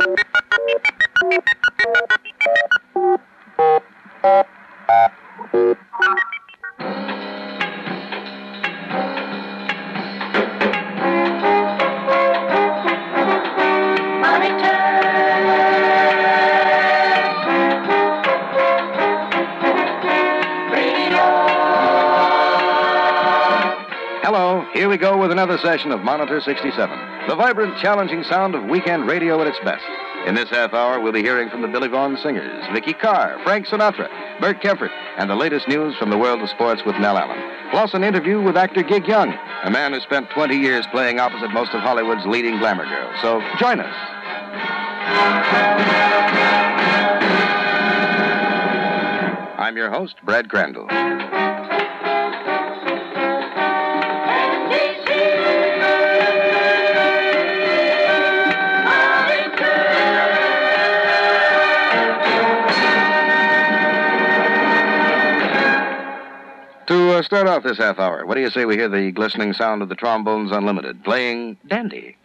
Here we go with another session of Monitor 67, the vibrant, challenging sound of weekend radio at its best. In this half hour, we'll be hearing from the Billy Vaughn Singers, Vicky Carr, Frank Sinatra, Bert Kempfert, and the latest news from the world of sports with Nell Allen. Plus an interview with actor Gig Young, a man who spent 20 years playing opposite most of Hollywood's leading glamour girls. So join us. I'm your host, Brad Crandall. To start off this half hour, what do you say we hear the glistening sound of the Trombones Unlimited playing Dandy?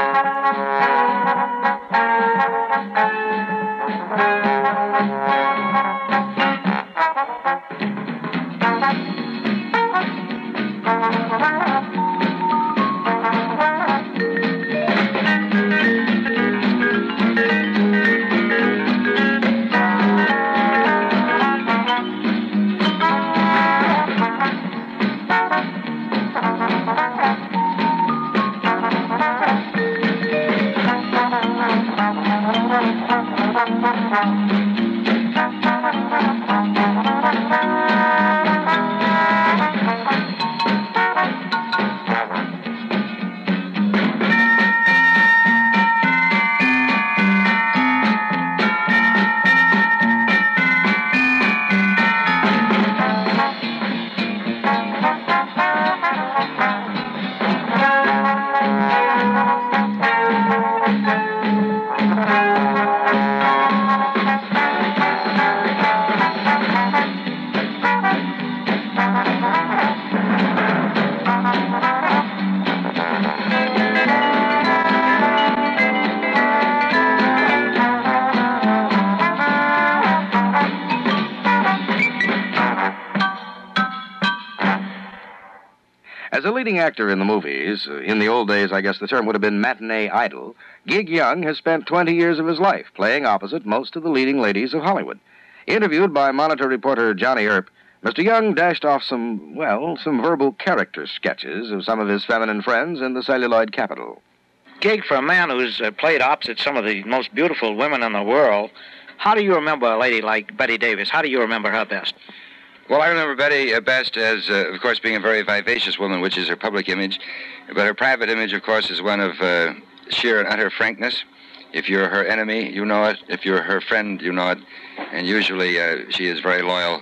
As a leading actor in the movies, in the old days, I guess the term would have been matinee idol, Gig Young has spent 20 years of his life playing opposite most of the leading ladies of Hollywood. Interviewed by Monitor reporter Johnny Earp, Mr. Young dashed off some verbal character sketches of some of his feminine friends in the celluloid capital. Gig, for a man who's played opposite some of the most beautiful women in the world, how do you remember a lady like Bette Davis? How do you remember her best? Well, I remember Betty best as, of course, being a very vivacious woman, which is her public image. But her private image, of course, is one of sheer and utter frankness. If you're her enemy, you know it. If you're her friend, you know it. And usually she is very loyal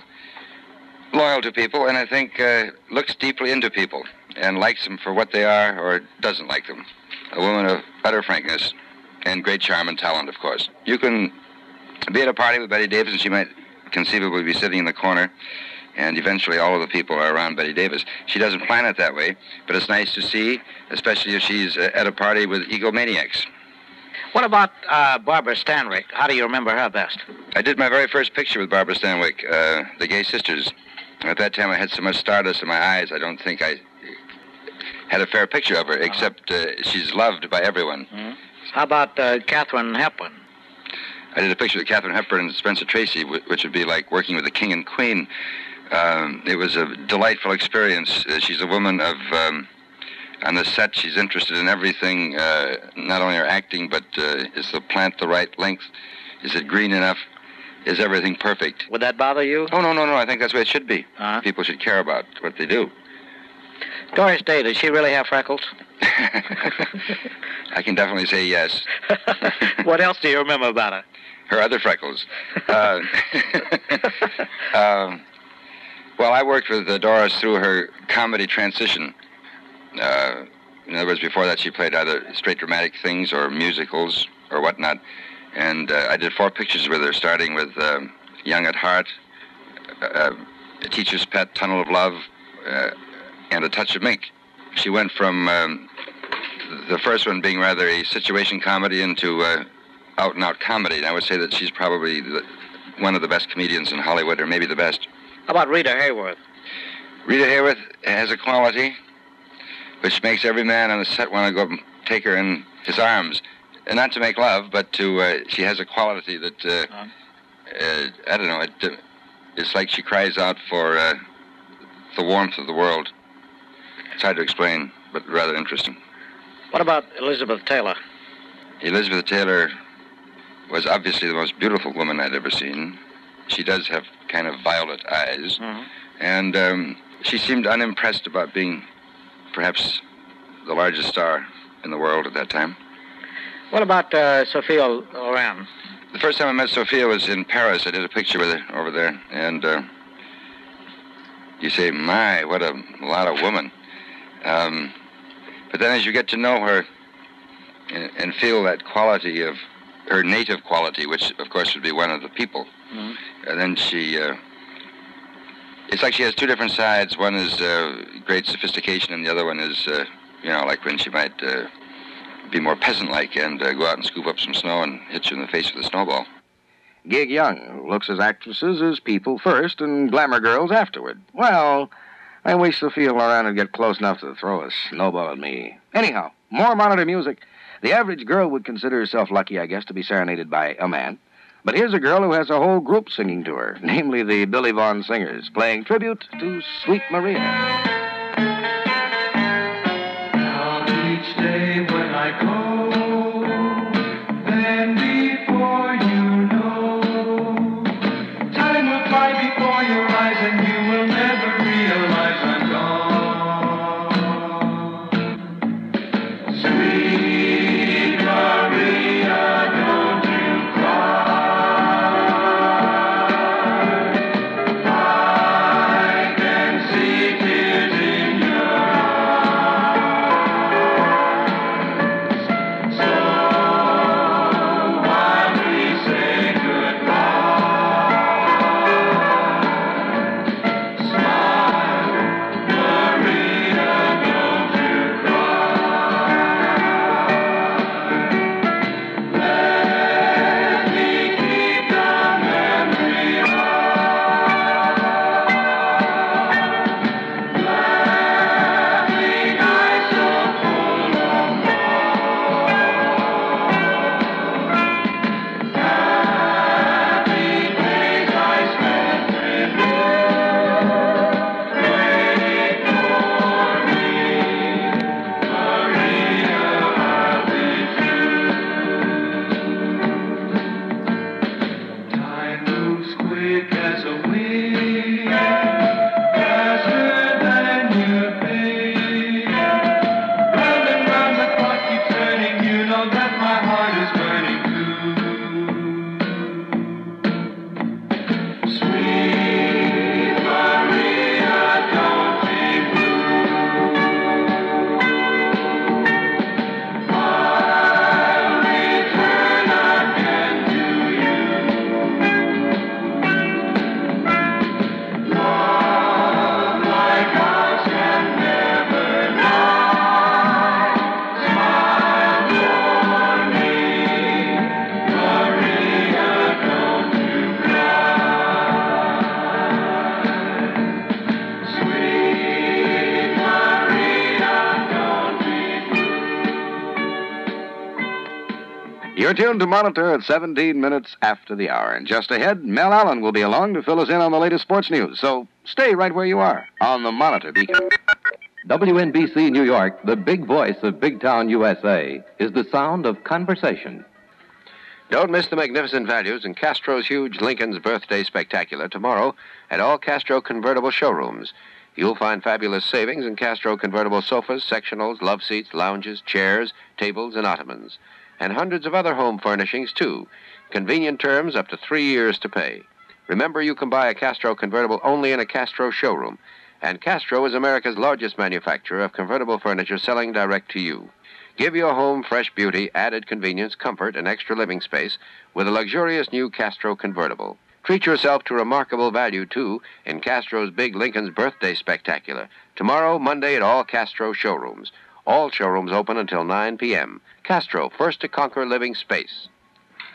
to people, and I think looks deeply into people and likes them for what they are or doesn't like them. A woman of utter frankness and great charm and talent, of course. You can be at a party with Bette Davis, and she might conceivably be sitting in the corner, and eventually all of the people are around Bette Davis. She doesn't plan it that way, but it's nice to see, especially if she's at a party with egomaniacs. What about Barbara Stanwyck? How do you remember her best? I did my very first picture with Barbara Stanwyck, The Gay Sisters. At that time, I had so much stardust in my eyes, I don't think I had a fair picture of her, except she's loved by everyone. Mm-hmm. How about Katharine Hepburn? I did a picture with Katharine Hepburn and Spencer Tracy, which would be like working with the king and queen. It was a delightful experience. She's a woman of, on the set, she's interested in everything, not only her acting, but is the plant the right length? Is it green enough? Is everything perfect? Would that bother you? Oh, no. I think that's the way it should be. Uh-huh. People should care about what they do. Doris Day, does she really have freckles? I can definitely say yes. What else do you remember about her? Her other freckles. Well, I worked with Doris through her comedy transition. In other words, before that, she played either straight dramatic things or musicals or whatnot. And I did 4 pictures with her, starting with Young at Heart, A Teacher's Pet, Tunnel of Love, and A Touch of Mink. She went from the first one being rather a situation comedy into out-and-out comedy. And I would say that she's probably one of the best comedians in Hollywood, or maybe the best. How about Rita Hayworth? Rita Hayworth has a quality which makes every man on the set want to go and take her in his arms. And not to make love, but to, she has a quality that, I don't know, it's like she cries out for the warmth of the world. It's hard to explain, but rather interesting. What about Elizabeth Taylor? Elizabeth Taylor was obviously the most beautiful woman I'd ever seen. She does have kind of violet eyes. Mm-hmm. And she seemed unimpressed about being perhaps the largest star in the world at that time. What about Sophia Loren? The first time I met Sophia was in Paris. I did a picture with her over there. And you say, my, what a lot of woman. But then as you get to know her and feel that quality of her native quality, which, of course, would be one of the people, and then she... it's like she has two different sides. One is great sophistication, and the other one is, like when she might be more peasant-like and go out and scoop up some snow and hit you in the face with a snowball. Gig Young, who looks as actresses as people first and glamour girls afterward. Well, I wish Sophia Loren would get close enough to throw a snowball at me. Anyhow, more Monitor music. The average girl would consider herself lucky, I guess, to be serenaded by a man. But here's a girl who has a whole group singing to her, namely the Billy Vaughn Singers, playing tribute to Sweet Maria. Now each day when I go, then before you know, time will fly before your eyes and you will never realize I'm gone. Sweet Maria, don't you cry. You're tuned to Monitor at 17 minutes after the hour. And just ahead, Mel Allen will be along to fill us in on the latest sports news. So stay right where you are on the Monitor Beacon. WNBC New York, the big voice of Big Town USA, is the sound of conversation. Don't miss the magnificent values in Castro's huge Lincoln's Birthday Spectacular tomorrow at all Castro convertible showrooms. You'll find fabulous savings in Castro convertible sofas, sectionals, love seats, lounges, chairs, tables, and ottomans. And hundreds of other home furnishings, too. Convenient terms up to 3 years to pay. Remember, you can buy a Castro convertible only in a Castro showroom. And Castro is America's largest manufacturer of convertible furniture selling direct to you. Give your home fresh beauty, added convenience, comfort, and extra living space with a luxurious new Castro convertible. Treat yourself to remarkable value, too, in Castro's big Lincoln's Birthday Spectacular. Tomorrow, Monday, at all Castro showrooms. All showrooms open until 9 p.m. Castro, first to conquer living space.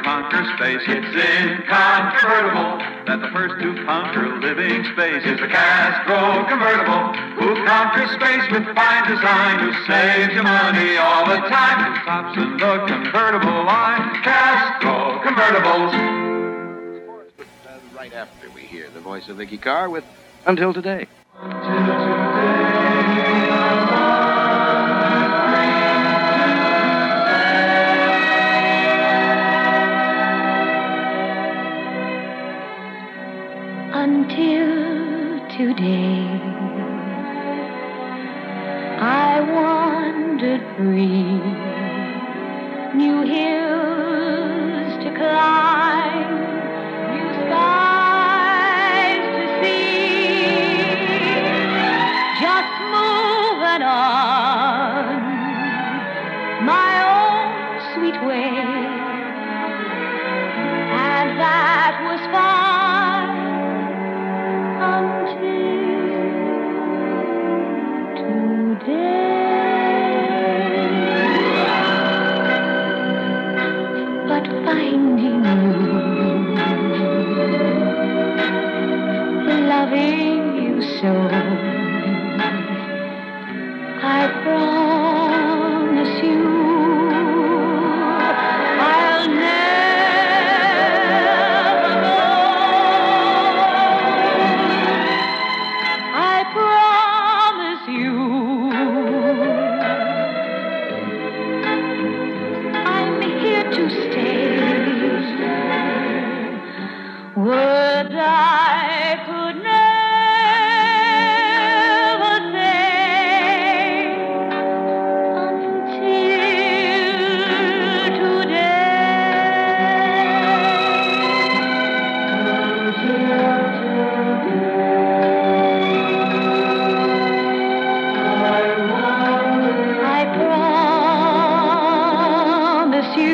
conquer space. It's incontrovertible that the first to conquer living space is the Castro convertible, who conquers space with fine design, who saves you money all the time, who tops in the convertible line. Castro convertibles. Right after we hear the voice of Vicky Carr with Until Today. Until today, I wandered free, new hills to climb, new skies to see, just moving on my own sweet way, and that was fine. But finding you, loving you so, I promise you I'll never go. I promise you to stay. Words I could never say until today. I promise you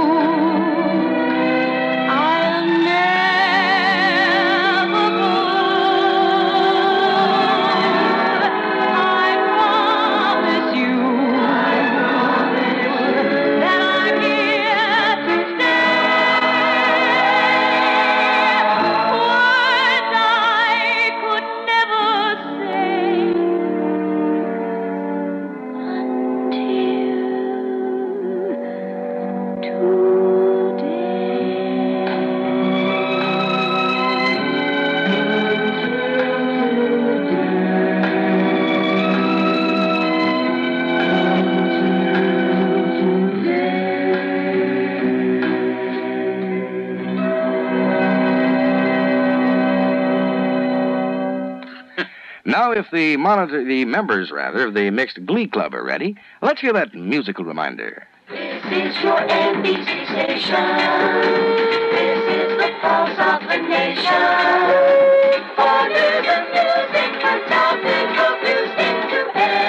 Now, if the members of the mixed glee club are ready, let's hear that musical reminder. This is your NBC station. This is the pulse of the nation. For news and music, from topical music to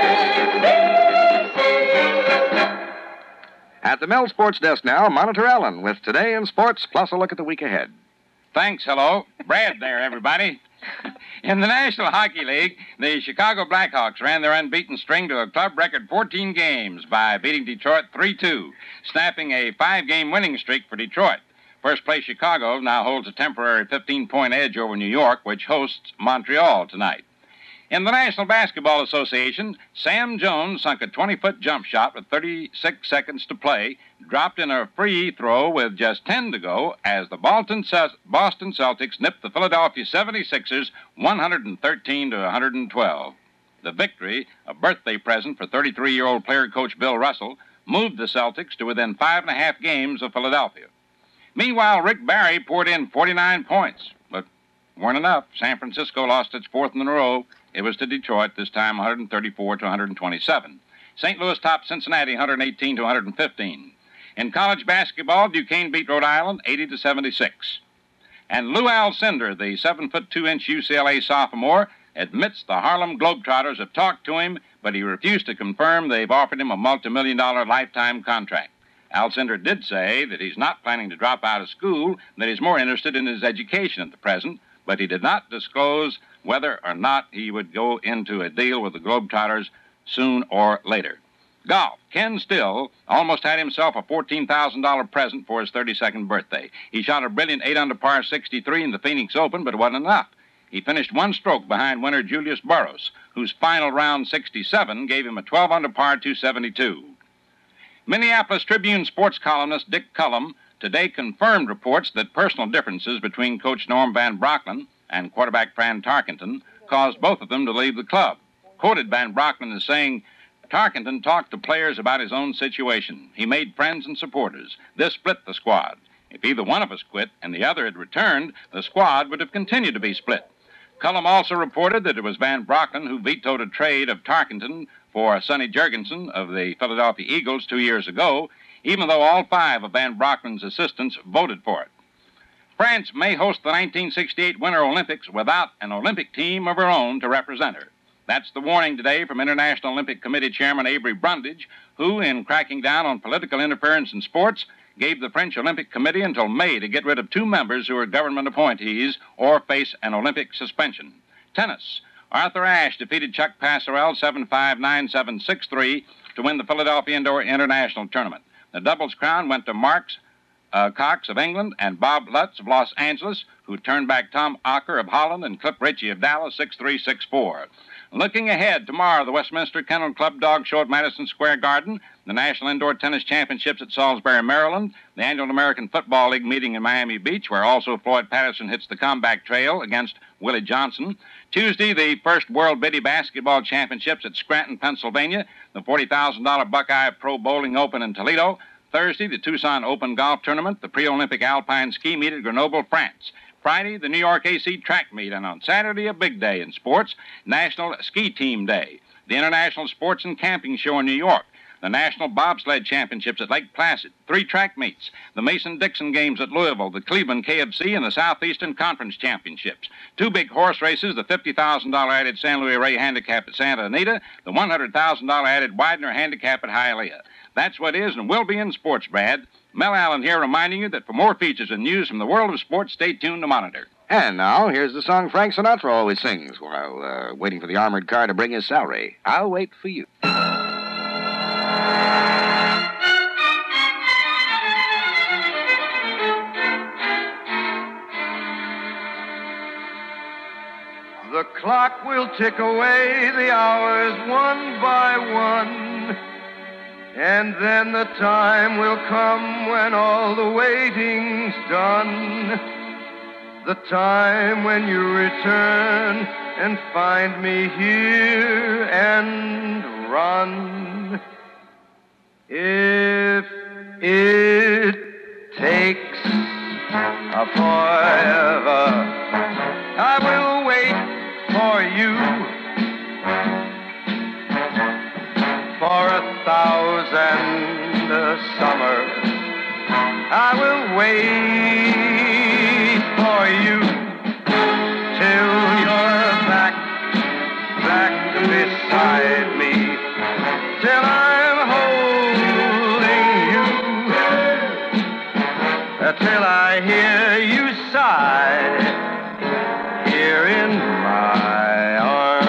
NBC. At the Mel Sports Desk now, Monitor Allen with Today in Sports, plus a look at the week ahead. Thanks, hello. Brad there, everybody. In the National Hockey League, the Chicago Blackhawks ran their unbeaten string to a club record 14 games by beating Detroit 3-2, snapping a 5-game winning streak for Detroit. First place Chicago now holds a temporary 15-point edge over New York, which hosts Montreal tonight. In the National Basketball Association, Sam Jones sunk a 20-foot jump shot with 36 seconds to play, dropped in a free throw with just 10 to go as the Boston Celtics nipped the Philadelphia 76ers 113-112. The victory, a birthday present for 33-year-old player-coach Bill Russell, moved the Celtics to within 5.5 games of Philadelphia. Meanwhile, Rick Barry poured in 49 points, but weren't enough. San Francisco lost its fourth in a row. It was to Detroit, this time 134-127. St. Louis topped Cincinnati 118-115. In college basketball, Duquesne beat Rhode Island 80-76. And Lou Alcindor, the 7'2" UCLA sophomore, admits the Harlem Globetrotters have talked to him, but he refused to confirm they've offered him a multi-million-dollar lifetime contract. Alcindor did say that he's not planning to drop out of school, that he's more interested in his education at the present, but he did not disclose whether or not he would go into a deal with the Globetrotters soon or later. Golf. Ken Still almost had himself a $14,000 present for his 32nd birthday. He shot a brilliant 8 under par 63 in the Phoenix Open, but it wasn't enough. He finished one stroke behind winner Julius Boros, whose final round 67 gave him a 12 under par 272. Minneapolis Tribune sports columnist Dick Cullum today confirmed reports that personal differences between coach Norm Van Brocklin and quarterback Fran Tarkenton caused both of them to leave the club. Quoted Van Brocklin as saying, Tarkenton talked to players about his own situation. He made friends and supporters. This split the squad. If either one of us quit and the other had returned, the squad would have continued to be split. Cullum also reported that it was Van Brocklin who vetoed a trade of Tarkenton for Sonny Jurgensen of the Philadelphia Eagles 2 years ago, even though all 5 of Van Brocklin's assistants voted for it. France may host the 1968 Winter Olympics without an Olympic team of her own to represent her. That's the warning today from International Olympic Committee Chairman Avery Brundage, who, in cracking down on political interference in sports, gave the French Olympic Committee until May to get rid of 2 members who are government appointees or face an Olympic suspension. Tennis. Arthur Ashe defeated Chuck Passerell 7-5, 9-7, 6-3 to win the Philadelphia Indoor International Tournament. The doubles crown went to Mark Cox of England and Bob Lutz of Los Angeles, who turned back Tom Ocker of Holland and Clip Ritchie of Dallas 6-3, 6-4. Looking ahead, tomorrow, the Westminster Kennel Club Dog Show at Madison Square Garden, the National Indoor Tennis Championships at Salisbury, Maryland, the annual American Football League meeting in Miami Beach, where also Floyd Patterson hits the comeback trail against Willie Johnson. Tuesday, the first World Biddy Basketball Championships at Scranton, Pennsylvania, the $40,000 Buckeye Pro Bowling Open in Toledo. Thursday, the Tucson Open Golf Tournament, the pre-Olympic Alpine Ski Meet at Grenoble, France. Friday, the New York AC Track Meet, and on Saturday, a big day in sports, National Ski Team Day, the International Sports and Camping Show in New York, the National Bobsled Championships at Lake Placid, 3 track meets, the Mason-Dixon Games at Louisville, the Cleveland KFC, and the Southeastern Conference Championships. 2 big horse races, the $50,000 added San Luis Rey Handicap at Santa Anita, the $100,000 added Widener Handicap at Hialeah. That's what is and will be in sports, Brad. Mel Allen here reminding you that for more features and news from the world of sports, stay tuned to Monitor. And now, here's the song Frank Sinatra always sings while waiting for the armored car to bring his salary. I'll wait for you. The clock will tick away the hours one by one, and then the time will come when all the waiting's done. The time when you return and find me here and run. If it takes a forever, I will wait for you. For 1,000 summers, I will wait for you till you're back beside me, till I'm holding you, till I hear you sigh here in my arms.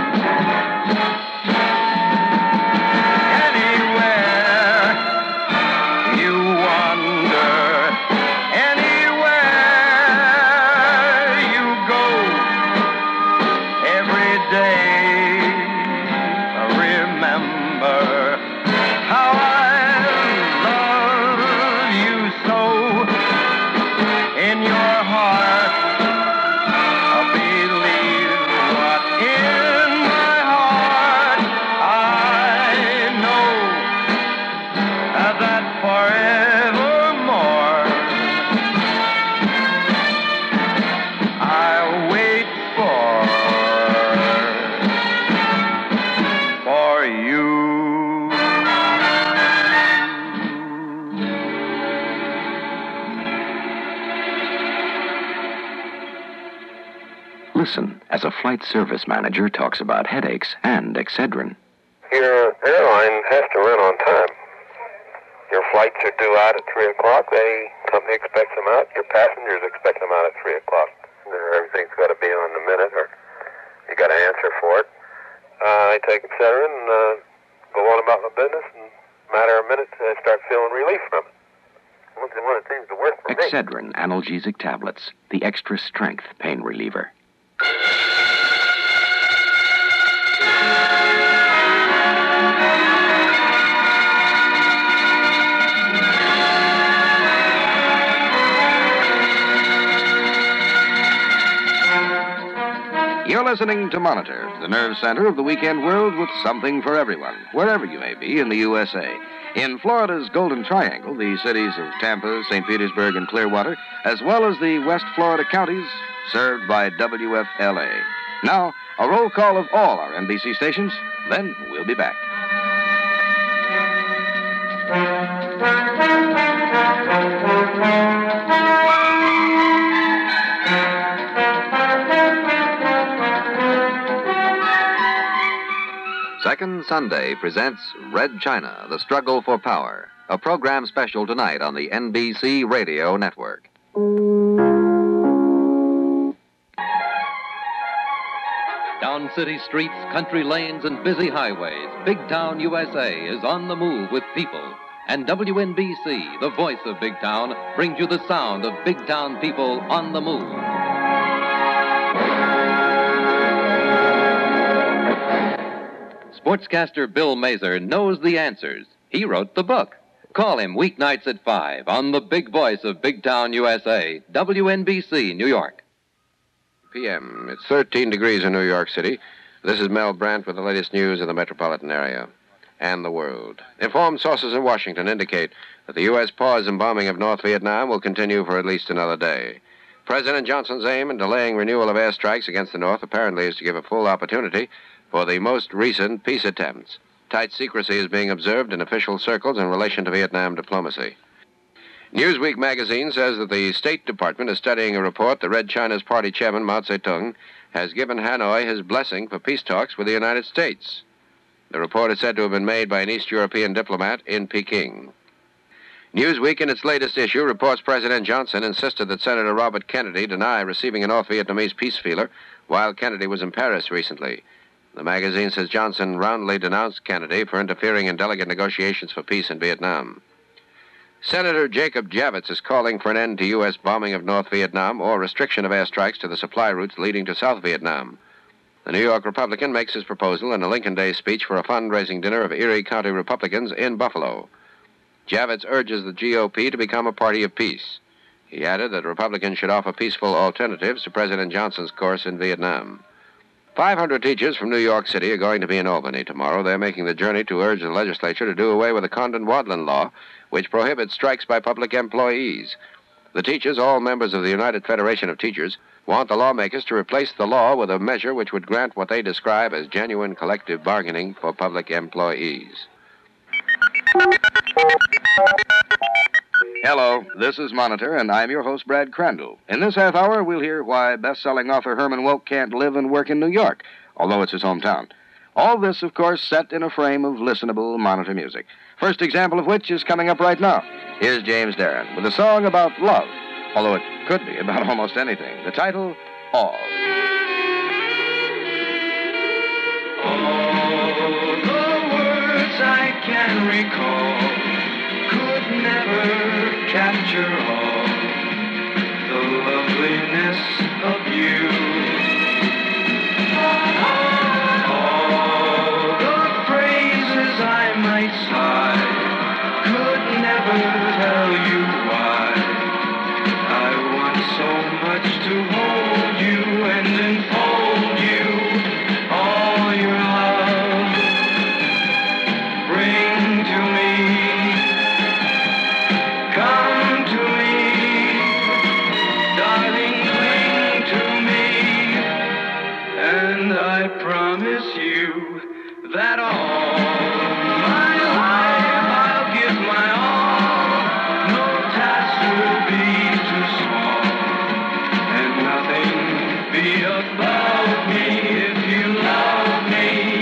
Listen as a flight service manager talks about headaches and Excedrin. Your airline has to run on time. Your flights are due out at 3 o'clock. The company expects them out. Your passengers expect them out at 3 o'clock. Everything's got to be on the minute, or you got to answer for it. I take Excedrin go on about my business, and matter of minutes, I start feeling relief from it. Once in a while, it seems to work for me. Excedrin analgesic tablets, the extra strength pain reliever. You're listening to Monitor, the nerve center of the weekend world with something for everyone, wherever you may be in the USA. In Florida's Golden Triangle, the cities of Tampa, St. Petersburg, and Clearwater, as well as the West Florida counties, served by WFLA. Now, a roll call of all our NBC stations, then we'll be back. Second Sunday presents Red China, The Struggle for Power, a program special tonight on the NBC Radio Network. Down city streets, country lanes, and busy highways, Big Town USA is on the move with people. And WNBC, the voice of Big Town, brings you the sound of Big Town people on the move. Sportscaster Bill Mazer knows the answers. He wrote the book. Call him weeknights at 5 on the big voice of Big Town USA, WNBC, New York. p.m. It's 13 degrees in New York City. This is Mel Brandt with the latest news in the metropolitan area and the world. Informed sources in Washington indicate that the U.S. pause in bombing of North Vietnam will continue for at least another day. President Johnson's aim in delaying renewal of airstrikes against the North apparently is to give a full opportunity for the most recent peace attempts. Tight secrecy is being observed in official circles in relation to Vietnam diplomacy. Newsweek magazine says that the State Department is studying a report that Red China's party chairman, Mao Zedong, has given Hanoi his blessing for peace talks with the United States. The report is said to have been made by an East European diplomat in Peking. Newsweek, in its latest issue, reports President Johnson insisted that Senator Robert Kennedy deny receiving a North Vietnamese peace feeler while Kennedy was in Paris recently. The magazine says Johnson roundly denounced Kennedy for interfering in delegate negotiations for peace in Vietnam. Senator Jacob Javits is calling for an end to U.S. bombing of North Vietnam or restriction of airstrikes to the supply routes leading to South Vietnam. The New York Republican makes his proposal in a Lincoln Day speech for a fundraising dinner of Erie County Republicans in Buffalo. Javits urges the GOP to become a party of peace. He added that Republicans should offer peaceful alternatives to President Johnson's course in Vietnam. 500 teachers from New York City are going to be in Albany tomorrow. They're making the journey to urge the legislature to do away with the Condon-Wadlin law, which prohibits strikes by public employees. The teachers, all members of the United Federation of Teachers, want the lawmakers to replace the law with a measure which would grant what they describe as genuine collective bargaining for public employees. Hello, this is Monitor, and I'm your host, Brad Crandall. In this half hour, we'll hear why best-selling author Herman Wouk can't live and work in New York, although it's his hometown. All this, of course, set in a frame of listenable Monitor music. First example of which is coming up right now. Here's James Darren with a song about love, although it could be about almost anything. The title, All. All the words I can recall could never capture all the loveliness of you. All the phrases I might sigh could never tell you why I want so much to hold you and enfold you. All your love bring to me. Come to me, darling, cling to me, and I promise you that all my life I'll give my all. No task will be too small, and nothing be above me if you love me.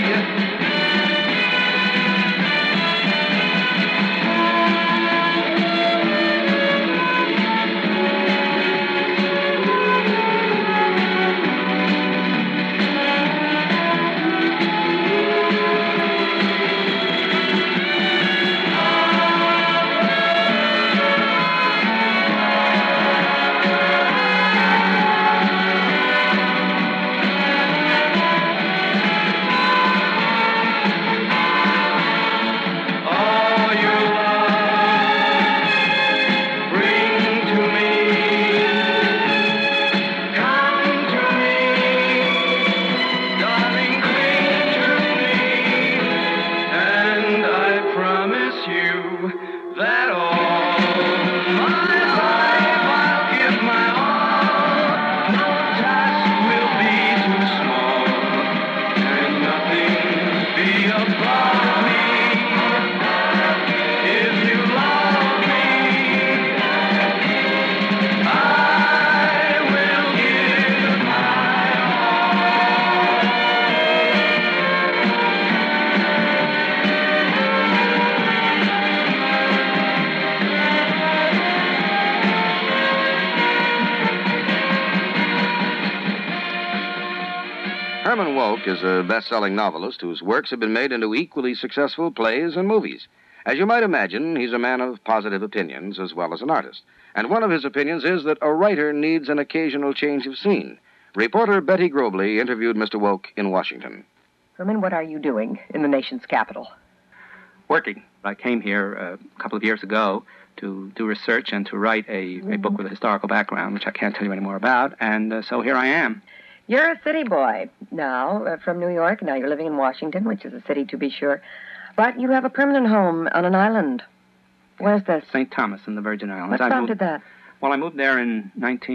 Herman Wouk is a best-selling novelist whose works have been made into equally successful plays and movies. As you might imagine, he's a man of positive opinions as well as an artist. And one of his opinions is that a writer needs an occasional change of scene. Reporter Betty Grobley interviewed Mr. Wouk in Washington. Herman, what are you doing in the nation's capital? Working. I came here a couple of years ago to do research and to write a book with a historical background, which I can't tell you any more about, and so here I am. You're a city boy now, from New York. Now you're living in Washington, which is a city to be sure. But you have a permanent home on an island. Where's this? St. Thomas in the Virgin Islands. What prompted that? Well, I moved there in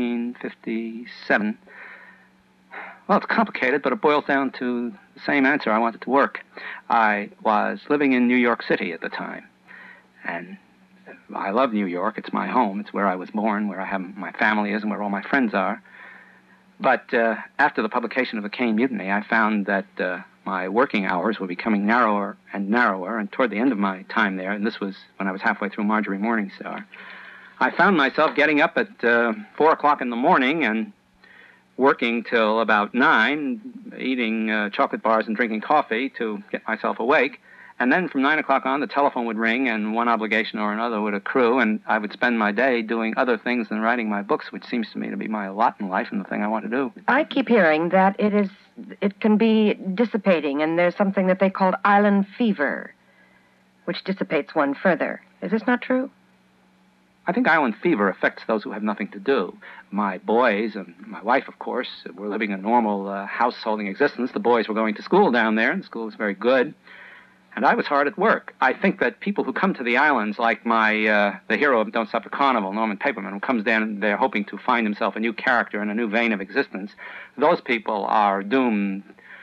1957. Well, it's complicated, but it boils down to the same answer. I wanted to work. I was living in New York City at the time, and I love New York. It's my home. It's where I was born, where my family is, and where all my friends are. But after the publication of the Caine Mutiny, I found that my working hours were becoming narrower and narrower, and toward the end of my time there, and this was when I was halfway through Marjorie Morningstar, I found myself getting up at 4 o'clock in the morning and working till about 9, eating chocolate bars and drinking coffee to get myself awake. And then from 9 o'clock on, the telephone would ring, and one obligation or another would accrue, and I would spend my day doing other things than writing my books, which seems to me to be my lot in life and the thing I want to do. I keep hearing that it can be dissipating, and there's something that they call island fever, which dissipates one further. Is this not true? I think island fever affects those who have nothing to do. My boys and my wife, of course, were living a normal householding existence. The boys were going to school down there, and the school was very good. And I was hard at work. I think that people who come to the islands, like the hero of Don't Stop the Carnival, Norman Paperman, who comes down there hoping to find himself a new character and a new vein of existence, those people are doomed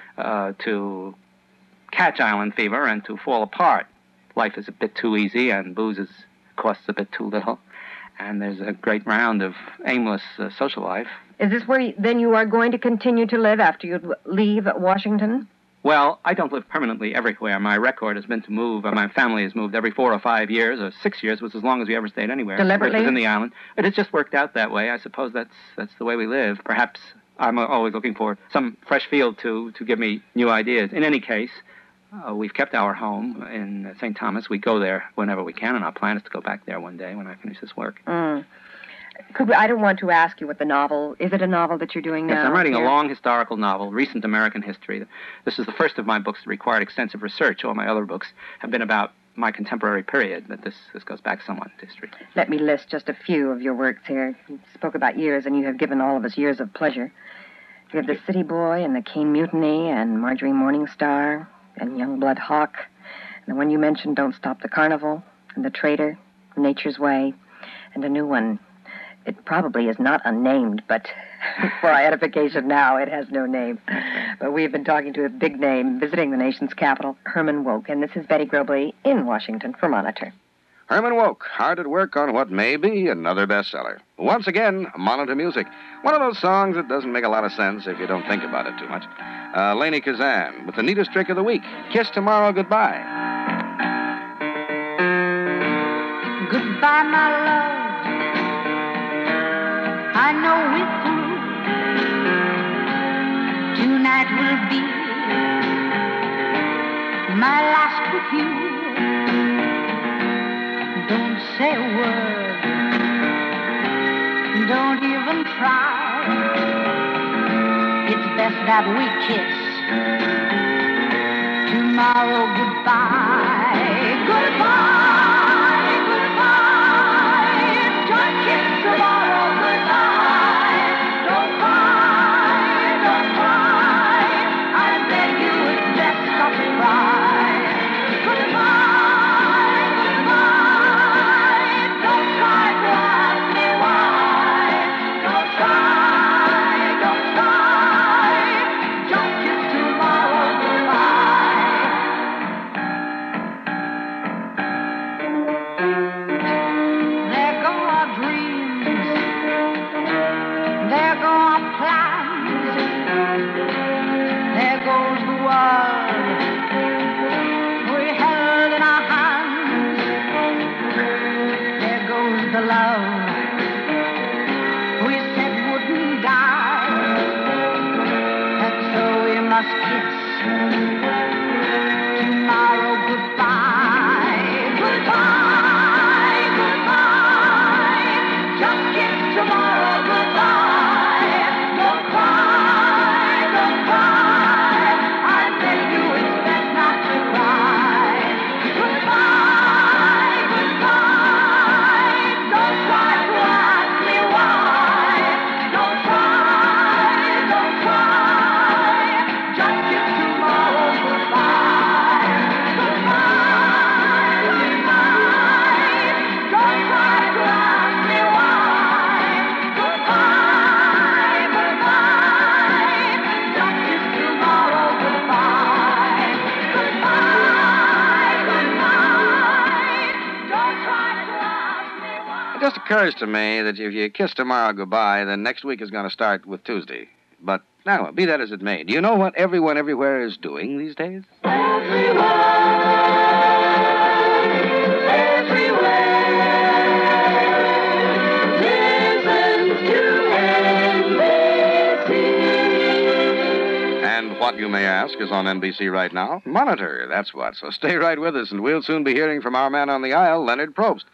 to catch island fever and to fall apart. Life is a bit too easy, and booze costs a bit too little. And there's a great round of aimless social life. Is this where then you are going to continue to live after you leave Washington? Well, I don't live permanently everywhere. My record has been to move. My family has moved every 4 or 5 years, or 6 years, was as long as we ever stayed anywhere. Deliberately? It was in the island. It has just worked out that way. I suppose that's the way we live. Perhaps I'm always looking for some fresh field to give me new ideas. In any case, we've kept our home in St. Thomas. We go there whenever we can, and our plan is to go back there one day when I finish this work. I don't want to ask you what the novel... Is it a novel that you're doing now? Yes, I'm writing here? a long historical novel, recent American history. This is the first of my books that required extensive research. All my other books have been about my contemporary period, but this goes back somewhat in history. Let me list just a few of your works here. You spoke about years, and you have given all of us years of pleasure. You have The City Boy and The Caine Mutiny and Marjorie Morningstar and Youngblood Hawk. And the one you mentioned, Don't Stop the Carnival, and The Traitor, Nature's Way, and a new one. It probably is not unnamed, but for our edification now, it has no name. But we've been talking to a big name, visiting the nation's capital, Herman Wouk. And this is Betty Grobley in Washington for Monitor. Herman Wouk, hard at work on what may be another bestseller. Once again, Monitor Music. One of those songs that doesn't make a lot of sense if you don't think about it too much. Lainey Kazan with the neatest trick of the week. Kiss Tomorrow Goodbye. Goodbye, my love. I know we're through. Tonight will be my last with you. Don't say a word. Don't even try. It's best that we kiss. Tomorrow, goodbye. Goodbye. occurs to me that if you kiss tomorrow goodbye, then next week is going to start with Tuesday. But now, be that as it may, do you know what everyone everywhere is doing these days? And what, you may ask, is on NBC right now? Monitor, that's what. So stay right with us, and we'll soon be hearing from our man on the aisle, Leonard Probst.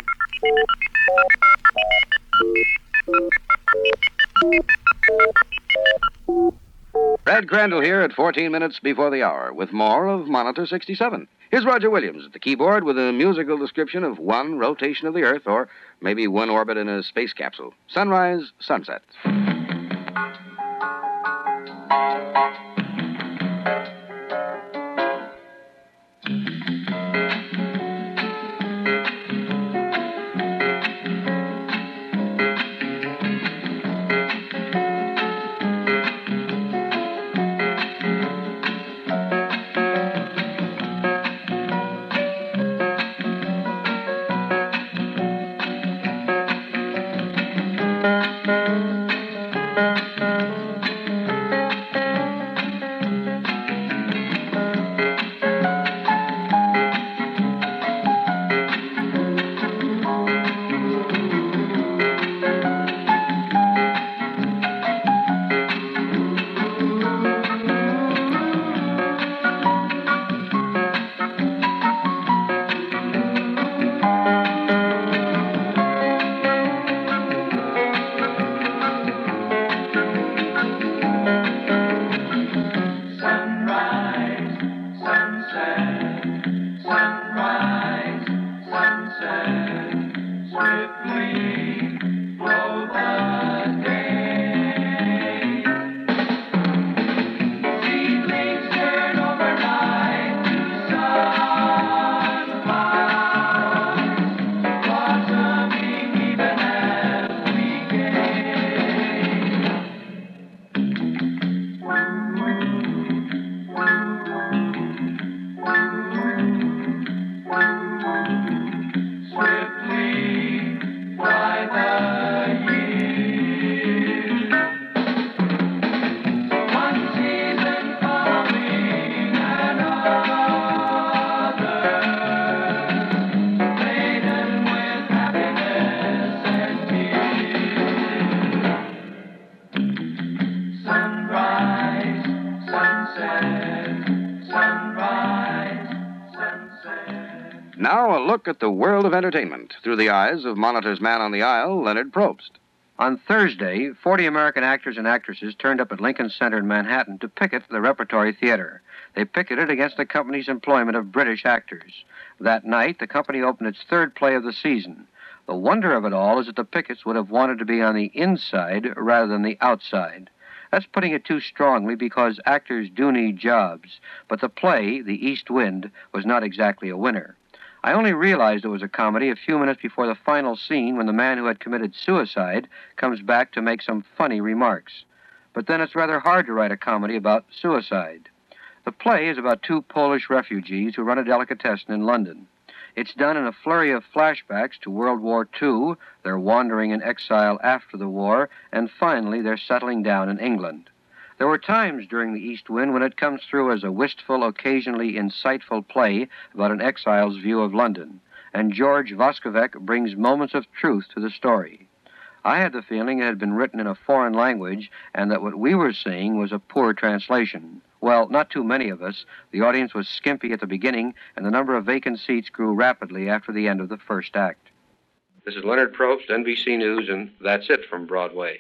Brad Crandall here at 14 minutes before the hour with more of Monitor 67. Here's Roger Williams at the keyboard with a musical description of one rotation of the Earth, or maybe one orbit in a space capsule. Sunrise, sunset. Now, a look at the world of entertainment through the eyes of Monitor's man on the aisle, Leonard Probst. On Thursday, 40 American actors and actresses turned up at Lincoln Center in Manhattan to picket the Repertory Theater. They picketed against the company's employment of British actors. That night, the company opened its third play of the season. The wonder of it all is that the pickets would have wanted to be on the inside rather than the outside. That's putting it too strongly because actors do need jobs, but the play, The East Wind, was not exactly a winner. I only realized it was a comedy a few minutes before the final scene when the man who had committed suicide comes back to make some funny remarks. But then it's rather hard to write a comedy about suicide. The play is about two Polish refugees who run a delicatessen in London. It's done in a flurry of flashbacks to World War II, their wandering in exile after the war, and finally their settling down in England. There were times during The East Wind when it comes through as a wistful, occasionally insightful play about an exile's view of London, and George Voskovec brings moments of truth to the story. I had the feeling it had been written in a foreign language and that what we were seeing was a poor translation. Well, not too many of us. The audience was skimpy at the beginning, and the number of vacant seats grew rapidly after the end of the first act. This is Leonard Probst, NBC News, and that's it from Broadway.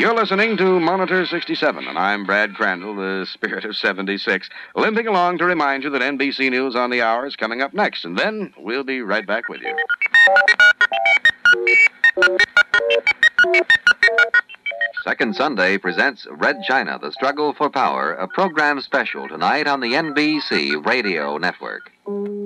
You're listening to Monitor 67, and I'm Brad Crandall, the spirit of 76, limping along to remind you that NBC News on the Hour is coming up next, and then we'll be right back with you. Second Sunday presents Red China, The Struggle for Power, a program special tonight on the NBC Radio Network.